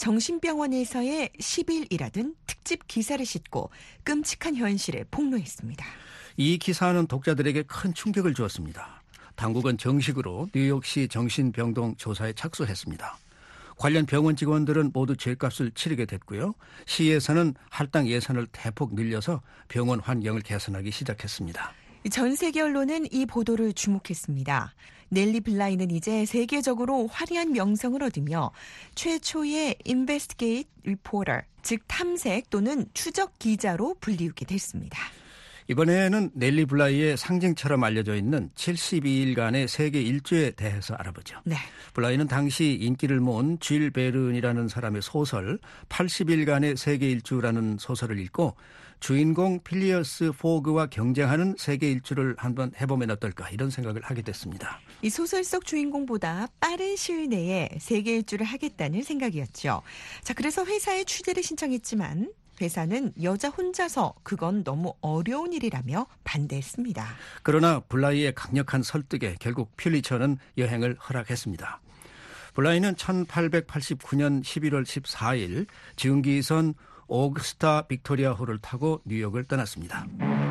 정신병원에서의 십 일 일하던 특집 기사를 싣고 끔찍한 현실을 폭로했습니다. 이 기사는 독자들에게 큰 충격을 주었습니다. 당국은 정식으로 뉴욕시 정신병동 조사에 착수했습니다. 관련 병원 직원들은 모두 죄값을 치르게 됐고요. 시에서는 할당 예산을 대폭 늘려서 병원 환경을 개선하기 시작했습니다. 전 세계 언론은 이 보도를 주목했습니다. 넬리 블라이는 이제 세계적으로 화려한 명성을 얻으며 최초의 인베스티게이트 리포터, 즉 탐색 또는 추적 기자로 불리우게 됐습니다. 이번에는 넬리 블라이의 상징처럼 알려져 있는 칠십이 일간의 세계 일주에 대해서 알아보죠. 네. 블라이는 당시 인기를 모은 쥘 베른이라는 사람의 소설 팔십 일간의 세계 일주라는 소설을 읽고 주인공 필리어스 포그와 경쟁하는 세계 일주를 한번 해보면 어떨까 이런 생각을 하게 됐습니다. 이 소설 속 주인공보다 빠른 시일 내에 세계 일주를 하겠다는 생각이었죠. 자, 그래서 회사에 취재를 신청했지만 회사는 여자 혼자서 그건 너무 어려운 일이라며 반대했습니다. 그러나 블라이의 강력한 설득에 결국 퓰리처는 여행을 허락했습니다. 블라이는 천팔백팔십구 년 십일월 십사일 증기선 오그스타 빅토리아호를 타고 뉴욕을 떠났습니다.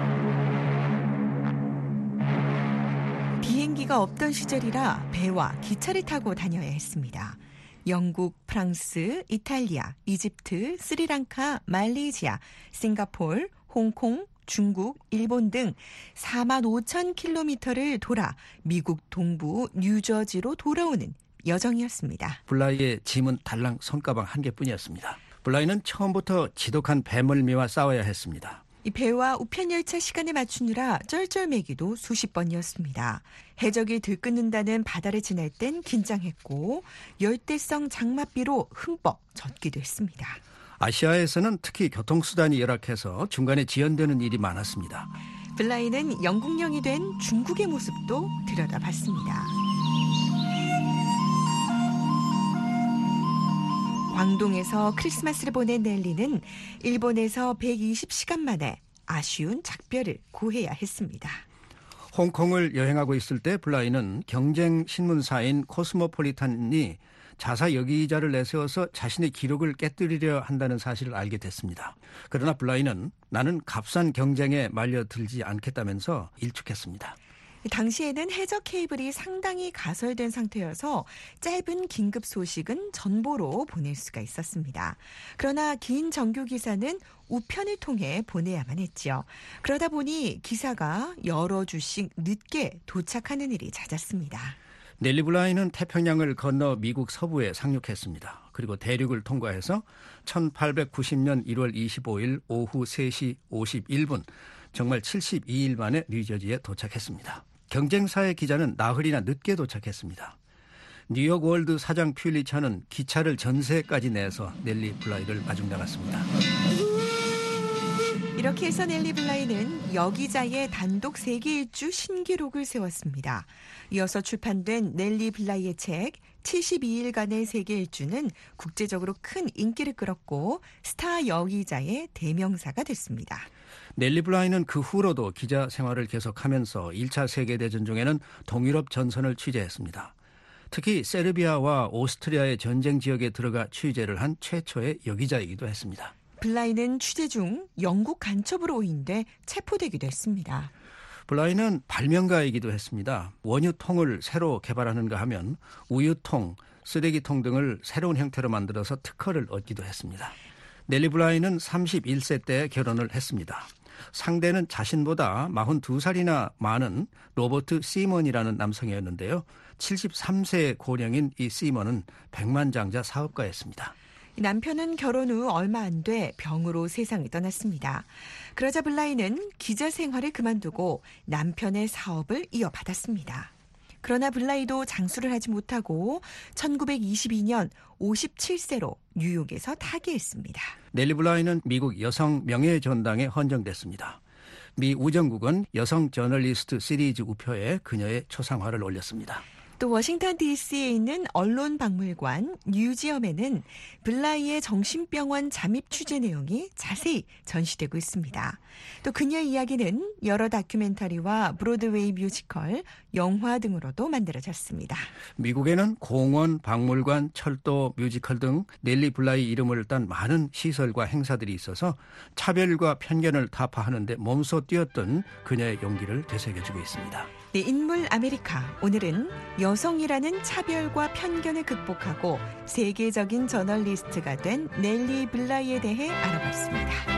비행기가 없던 시절이라 배와 기차를 타고 다녀야 했습니다. 영국, 프랑스, 이탈리아, 이집트, 스리랑카, 말레이시아, 싱가포르, 홍콩, 중국, 일본 등 사만 오천 킬로미터를 돌아 미국 동부 뉴저지로 돌아오는 여정이었습니다. 블라이의 짐은 달랑 손가방 한 개뿐이었습니다. 블라이는 처음부터 지독한 배멀미와 싸워야 했습니다. 이 배와 우편열차 시간에 맞추느라 쩔쩔매기도 수십 번이었습니다. 해적이 들끓는다는 바다를 지날 땐 긴장했고 열대성 장맛비로 흠뻑 젖기도 했습니다. 아시아에서는 특히 교통수단이 열악해서 중간에 지연되는 일이 많았습니다. 블라이는 영국령이 된 중국의 모습도 들여다봤습니다. 광동에서 크리스마스를 보낸 넬리는 일본에서 백이십 시간 만에 아쉬운 작별을 고해야 했습니다. 홍콩을 여행하고 있을 때 블라이는 경쟁 신문사인 코스모폴리탄이 자사 여기자를 내세워서 자신의 기록을 깨뜨리려 한다는 사실을 알게 됐습니다. 그러나 블라이는 나는 값싼 경쟁에 말려들지 않겠다면서 일축했습니다. 당시에는 해적 케이블이 상당히 가설된 상태여서 짧은 긴급 소식은 전보로 보낼 수가 있었습니다. 그러나 긴 정규 기사는 우편을 통해 보내야만 했죠. 그러다 보니 기사가 여러 주씩 늦게 도착하는 일이 잦았습니다. 넬리 블라이는 태평양을 건너 미국 서부에 상륙했습니다. 그리고 대륙을 통과해서 천팔백구십 년 일월 이십오일 오후 세 시 오십일 분, 정말 칠십이 일 만에 뉴저지에 도착했습니다. 경쟁사의 기자는 나흘이나 늦게 도착했습니다. 뉴욕 월드 사장 퓰리처는 기차를 전세까지 내서 넬리 블라이를 마중나갔습니다. 이렇게 해서 넬리 블라이는 여기자의 단독 세계 일주 신기록을 세웠습니다. 이어서 출판된 넬리 블라이의 책 칠십이 일간의 세계 일주는 국제적으로 큰 인기를 끌었고 스타 여기자의 대명사가 됐습니다. 넬리 블라이는 그 후로도 기자 생활을 계속하면서 일 차 세계대전 중에는 동유럽 전선을 취재했습니다. 특히 세르비아와 오스트리아의 전쟁 지역에 들어가 취재를 한 최초의 여기자이기도 했습니다. 블라이는 취재 중 영국 간첩으로 오인돼 체포되기도 했습니다. 블라이는 발명가이기도 했습니다. 원유통을 새로 개발하는가 하면 우유통, 쓰레기통 등을 새로운 형태로 만들어서 특허를 얻기도 했습니다. 넬리 블라이는 서른한 세 때 결혼을 했습니다. 상대는 자신보다 사십이 살이나 많은 로버트 시먼이라는 남성이었는데요. 칠십삼 세 고령인 이 시먼은 백만장자 사업가였습니다. 남편은 결혼 후 얼마 안 돼 병으로 세상을 떠났습니다. 그러자 블라이는 기자 생활을 그만두고 남편의 사업을 이어받았습니다. 그러나 블라이도 장수를 하지 못하고 천구백이십이 년 오십칠 세로 뉴욕에서 타계했습니다. 넬리 블라이는 미국 여성 명예전당에 헌정됐습니다. 미 우정국은 여성 저널리스트 시리즈 우표에 그녀의 초상화를 올렸습니다. 또 워싱턴 디씨에 있는 언론박물관 뮤지엄에는 블라이의 정신병원 잠입 취재 내용이 자세히 전시되고 있습니다. 또 그녀의 이야기는 여러 다큐멘터리와 브로드웨이 뮤지컬, 영화 등으로도 만들어졌습니다. 미국에는 공원, 박물관, 철도, 뮤지컬 등 넬리 블라이 이름을 딴 많은 시설과 행사들이 있어서 차별과 편견을 타파하는 데 몸소 뛰었던 그녀의 용기를 되새겨주고 있습니다. 네, 인물 아메리카. 오늘은 여성이라는 차별과 편견을 극복하고 세계적인 저널리스트가 된 넬리 블라이에 대해 알아봤습니다.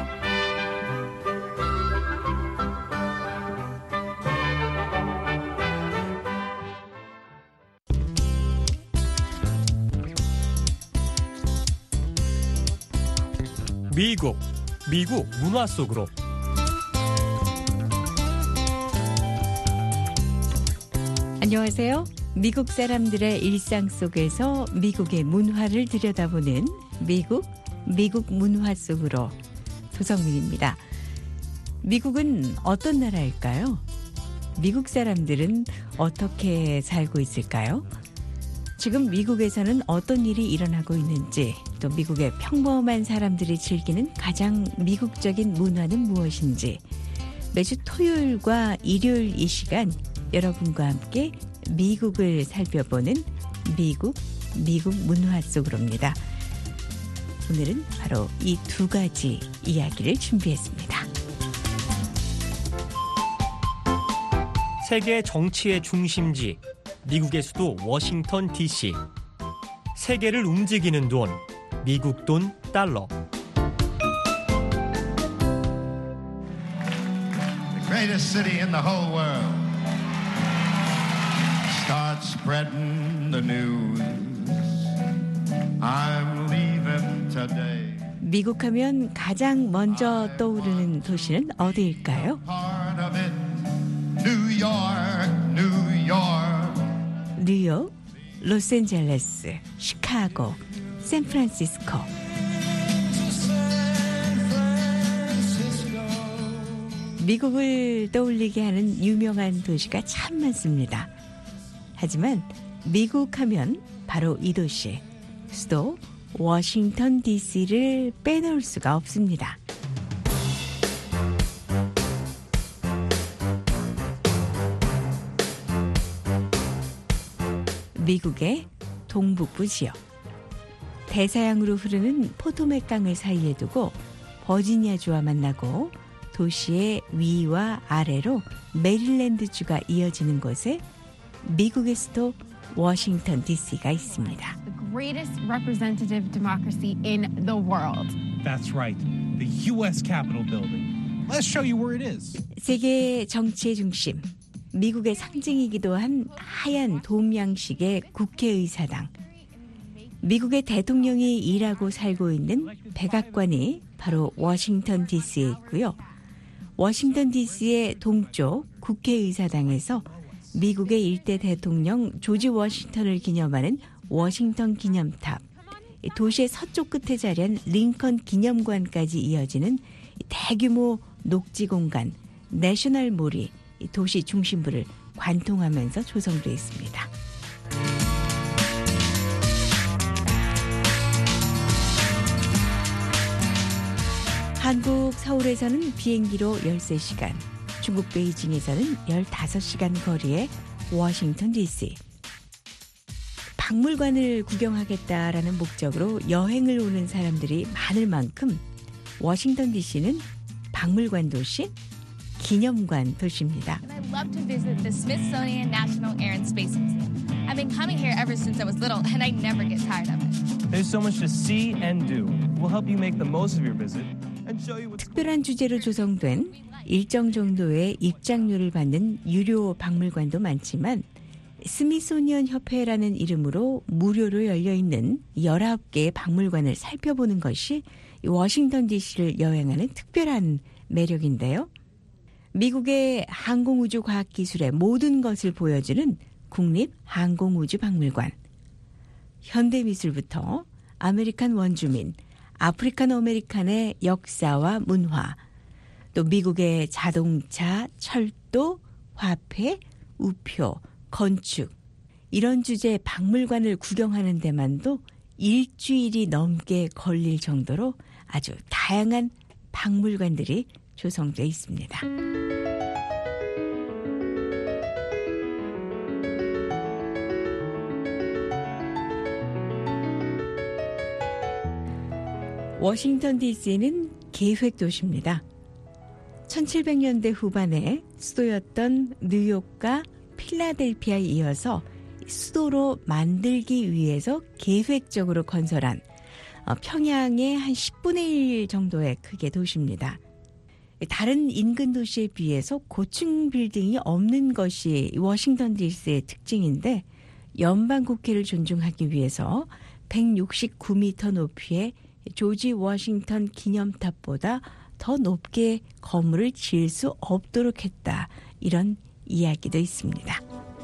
미국, 미국 문화 속으로. 안녕하세요. 미국 사람들의 일상 속에서 미국의 문화를 들여다보는 미국, 미국 문화 속으로 조성민입니다. 미국은 어떤 나라일까요? 미국 사람들은 어떻게 살고 있을까요? 지금 미국에서는 어떤 일이 일어나고 있는지, 또 미국의 평범한 사람들이 즐기는 가장 미국적인 문화는 무엇인지, 매주 토요일과 일요일 이 시간 여러분과 함께 미국을 살펴보는 미국, 미국 문화 속으로입니다. 오늘은 바로 이 두 가지 이야기를 준비했습니다. 세계 정치의 중심지, 미국의 수도 워싱턴 디씨. 세계를 움직이는 돈, 미국 돈 달러. The greatest city in the whole world. Start spreading the news. I'm leaving today. 미국하면 가장 먼저 떠오르는 도시는 어디일까요? Part of it, New York, New York. 뉴욕, 로스앤젤레스, 시카고, 샌프란시스코. 미국을 떠올리게 하는 유명한 도시가 참 많습니다. 하지만 미국 하면 바로 이 도시, 수도 워싱턴 디씨를 빼놓을 수가 없습니다. 미국의 동북부 지역. 대서양으로 흐르는 포토맥 강을 사이에 두고 버지니아주와 만나고 도시의 위와 아래로 메릴랜드주가 이어지는 곳에 미국의 수도 워싱턴 디씨가 있습니다. The greatest representative democracy in the world. That's right. The U S Capitol building. Let's show you where it is. 세계 정치의 중심, 미국의 상징이기도 한 하얀 돔 양식의 국회의사당. 미국의 대통령이 일하고 살고 있는 백악관이 바로 워싱턴 디씨에 있고요. 워싱턴 디씨의 동쪽 국회의사당에서 미국의 일대 대통령 조지 워싱턴을 기념하는 워싱턴 기념탑, 도시의 서쪽 끝에 자리한 링컨 기념관까지 이어지는 대규모 녹지 공간 내셔널몰이 도시 중심부를 관통하면서 조성되어 있습니다. 한국 서울에서는 비행기로 열세 시간, 중국 베이징에서는 열다섯 시간 거리의 워싱턴 디씨. 박물관을 구경하겠다라는 목적으로 여행을 오는 사람들이 많을 만큼 워싱턴 디씨는 박물관 도시, 기념관 도시입니다. I love to visit the Smithsonian National Air and Space Museum. I've been coming here ever since I was little and I never get tired of it. There's so much to see and do. We'll help you make the most of your visit and show you what. 특별한 주제로 조성된 일정 정도의 입장료를 받는 유료 박물관도 많지만 스미소니언 협회라는 이름으로 무료로 열려있는 열아홉 개의 박물관을 살펴보는 것이 워싱턴 디씨를 여행하는 특별한 매력인데요. 미국의 항공우주과학기술의 모든 것을 보여주는 국립항공우주박물관. 현대미술부터 아메리칸 원주민, 아프리칸 아메리칸의 역사와 문화, 또 미국의 자동차, 철도, 화폐, 우표, 건축, 이런 주제의 박물관을 구경하는 데만도 일주일이 넘게 걸릴 정도로 아주 다양한 박물관들이 조성되어 있습니다. 워싱턴 디씨는 계획 도시입니다. 천칠백 년대 후반에 수도였던 뉴욕과 필라델피아에 이어서 수도로 만들기 위해서 계획적으로 건설한 평양의 한 십분의 일 정도의 크기의 도시입니다. 다른 인근 도시에 비해서 고층 빌딩이 없는 것이 워싱턴 디씨의 특징인데 연방 국회를 존중하기 위해서 백육십구 미터 높이의 조지 워싱턴 기념탑보다 더 높게 건물을 지을 수 없도록 했다. 이런 이야기도 있습니다.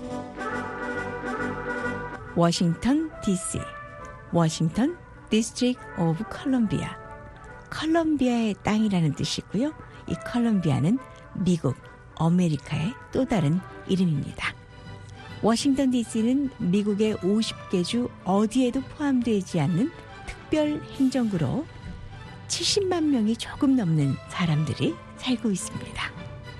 워싱턴 디씨, 워싱턴 디스트릭트 오브 컬럼비아. 컬럼비아의 땅이라는 뜻이고요. 이 컬럼비아는 미국, 아메리카의 또 다른 이름입니다. 워싱턴 디씨는 미국의 오십 개 주 어디에도 포함되지 않는 특별 행정구로 칠십만 명이 조금 넘는 사람들이 살고 있습니다.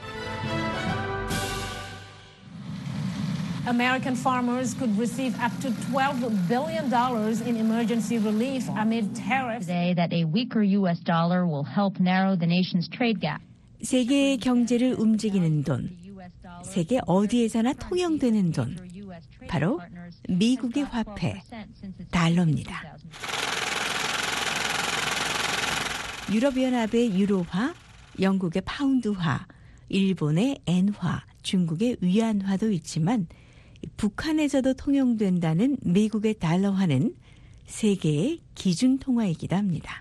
American farmers could receive up to twelve billion dollars in emergency relief amid tariffs. Today that a weaker U S dollar will help narrow the nation's trade gap. 세계의 경제를 움직이는 돈, 세계 어디에서나 통용되는 돈, 바로 미국의 화폐, 달러입니다. 유럽연합의 유로화, 영국의 파운드화, 일본의 엔화, 중국의 위안화도 있지만 북한에서도 통용된다는 미국의 달러화는 세계의 기준 통화이기도 합니다.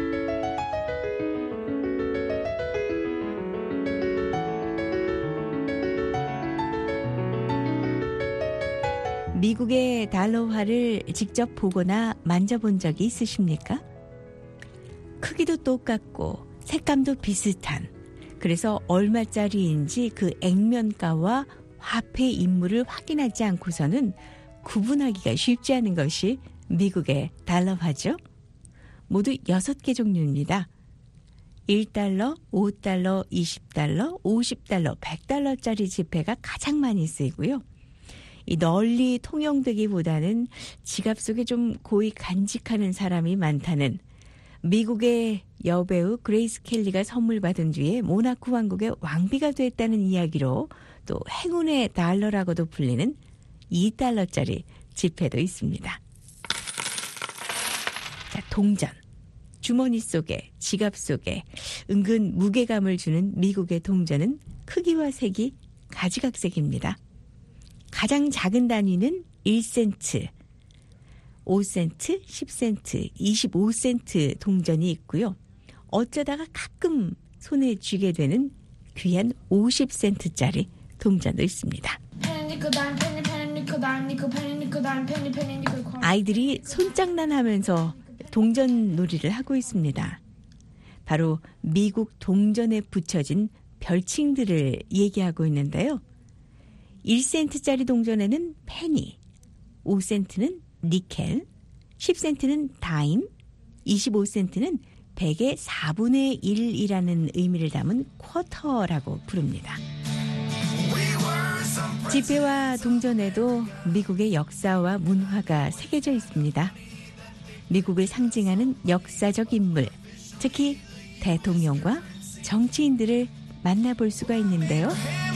미국의 달러화를 직접 보거나 만져본 적이 있으십니까? 크기도 똑같고 색감도 비슷한, 그래서 얼마짜리인지 그 액면가와 화폐 인물을 확인하지 않고서는 구분하기가 쉽지 않은 것이 미국의 달러화죠. 모두 여섯 개 종류입니다. 일 달러, 오 달러, 이십 달러, 오십 달러, 백 달러짜리 지폐가 가장 많이 쓰이고요. 이 널리 통용되기보다는 지갑 속에 좀 고이 간직하는 사람이 많다는 미국의 여배우 그레이스 켈리가 선물 받은 뒤에 모나코 왕국의 왕비가 됐다는 이야기로 또 행운의 달러라고도 불리는 이 달러짜리 지폐도 있습니다. 자, 동전. 주머니 속에, 지갑 속에 은근 무게감을 주는 미국의 동전은 크기와 색이 가지각색입니다. 가장 작은 단위는 일 센트, 오 센트, 십 센트, 이십오 센트 동전이 있고요. 어쩌다가 가끔 손에 쥐게 되는 귀한 오십 센트짜리 동전도 있습니다. 아이들이 손장난하면서 동전 놀이를 하고 있습니다. 바로 미국 동전에 붙여진 별칭들을 얘기하고 있는데요. 일 센트짜리 동전에는 페니, 오 센트는 니켈, 십 센트는 다임, 이십오 센트는 백의 사분의 일이라는 의미를 담은 쿼터라고 부릅니다. 지폐와 동전에도 미국의 역사와 문화가 새겨져 있습니다. 미국을 상징하는 역사적 인물, 특히 대통령과 정치인들을 만나볼 수가 있는데요.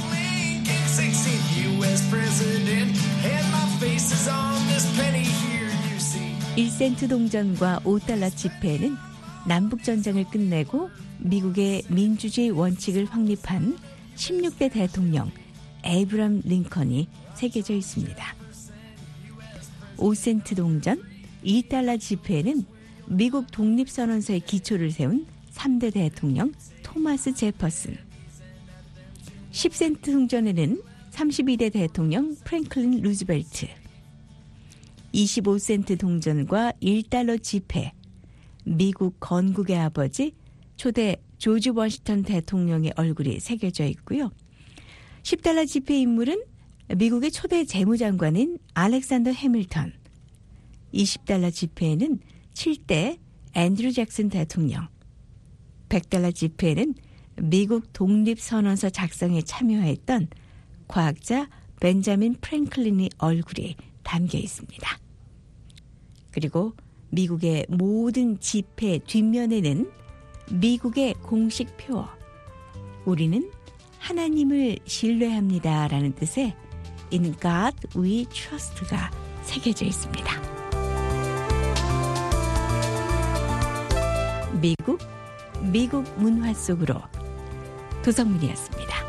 일 센트 동전과 오 달러 지폐에는 남북전쟁을 끝내고 미국의 민주주의 원칙을 확립한 십육 대 대통령 에이브람 링컨이 새겨져 있습니다. 오 센트 동전, 이 달러 지폐에는 미국 독립선언서의 기초를 세운 삼 대 대통령 토마스 제퍼슨, 십 센트 동전에는 삼십이 대 대통령 프랭클린 루즈벨트, 이십오 센트 동전과 일 달러 지폐, 미국 건국의 아버지 초대 조지 워싱턴 대통령의 얼굴이 새겨져 있고요. 십 달러 지폐 인물은 미국의 초대 재무장관인 알렉산더 해밀턴, 이십 달러 지폐에는 칠 대 앤드류 잭슨 대통령, 백 달러 지폐에는 미국 독립선언서 작성에 참여했던 과학자 벤자민 프랭클린의 얼굴이 담겨 있습니다. 그리고 미국의 모든 지폐 뒷면에는 미국의 공식 표어, 우리는 하나님을 신뢰합니다라는 뜻의 In God We Trust가 새겨져 있습니다. 미국, 미국 문화 속으로 도성문이었습니다.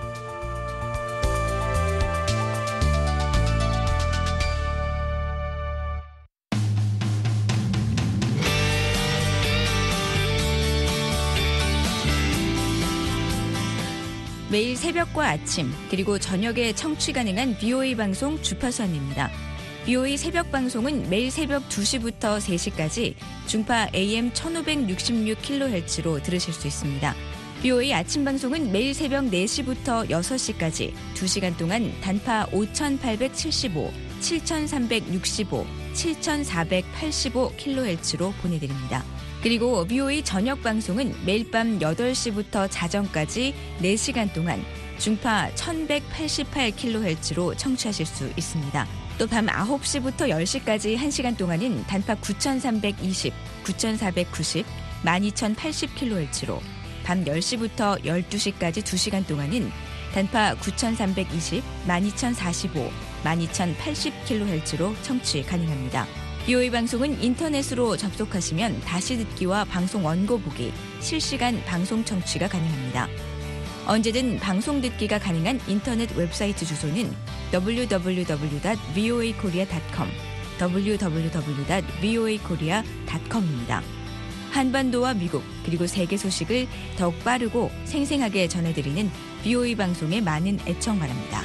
매일 새벽과 아침 그리고 저녁에 청취 가능한 비오에이 방송 주파수 안내입니다. 비오에이 새벽 방송은 매일 새벽 두 시부터 세 시까지 중파 에이엠 천오백육십육 킬로헤르츠로 들으실 수 있습니다. 비오에이 아침 방송은 매일 새벽 네 시부터 여섯 시까지 두 시간 동안 단파 오천팔백칠십오, 칠천삼백육십오, 칠천사백팔십오 킬로헤르츠로 보내드립니다. 그리고 비오에이 저녁 방송은 매일 밤 여덟 시부터 자정까지 네 시간 동안 중파 천백팔십팔 킬로헤르츠로 청취하실 수 있습니다. 또 밤 아홉 시부터 열 시까지 한 시간 동안은 단파 구천삼백이십, 구천사백구십, 만이천팔십 킬로헤르츠로 밤 열 시부터 열두 시까지 두 시간 동안은 단파 구천삼백이십, 만이천사십오, 만이천팔십 킬로헤르츠로 청취 가능합니다. 비오에이 방송은 인터넷으로 접속하시면 다시 듣기와 방송 원고 보기, 실시간 방송 청취가 가능합니다. 언제든 방송 듣기가 가능한 인터넷 웹사이트 주소는 더블유 더블유 더블유 닷 브이오에이 코리아 닷 컴, 더블유 더블유 더블유 닷 브이오에이 코리아 닷 컴입니다. 한반도와 미국 그리고 세계 소식을 더욱 빠르고 생생하게 전해드리는 비오에이 방송에 많은 애청 바랍니다.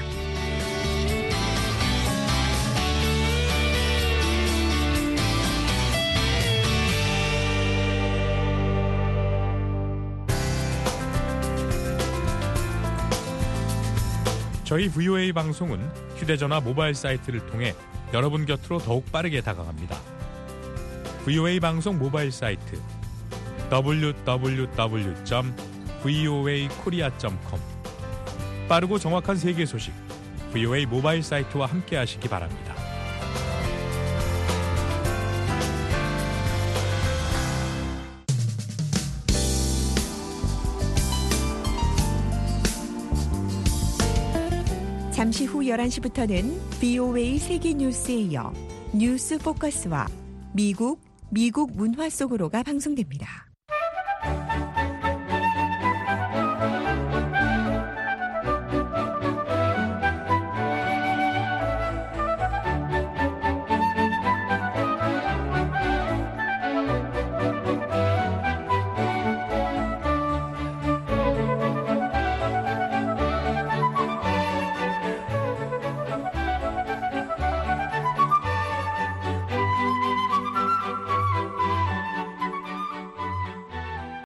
저희 브이오에이 방송은 휴대전화 모바일 사이트를 통해 여러분 곁으로 더욱 빠르게 다가갑니다. 브이오에이 방송 모바일 사이트 더블유 더블유 더블유 점 브이오에이 코리아 점 컴 빠르고 정확한 세계 소식 브이오에이 모바일 사이트와 함께 하시기 바랍니다. 잠시 후 열한 시부터는 비오에이 세계 뉴스에 이어 뉴스 포커스와 미국, 미국 문화 속으로가 방송됩니다.